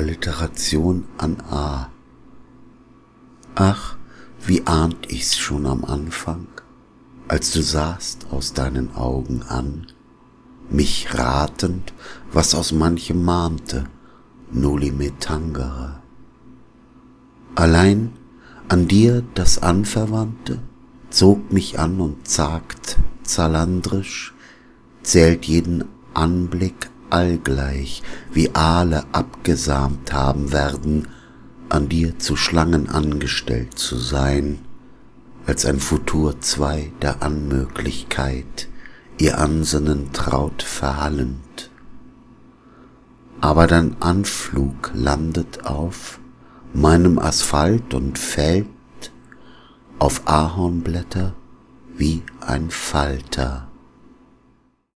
Alliteration an A. Ach, wie ahnt ich's schon am Anfang, als du sahst aus deinen Augen an, mich ratend, was aus manchem mahnte, noli me tangere. Allein an dir das Anverwandte zog mich an und sagt zalandrisch, zählt jeden Anblick allgleich, wie Aale abgesamt haben werden, an dir zu Schlangen angestellt zu sein, als ein Futur zwei der Anmöglichkeit, ihr Ansinnen traut verhallend. Aber dein Anflug landet auf meinem Asphalt und fällt auf Ahornblätter wie ein Falter.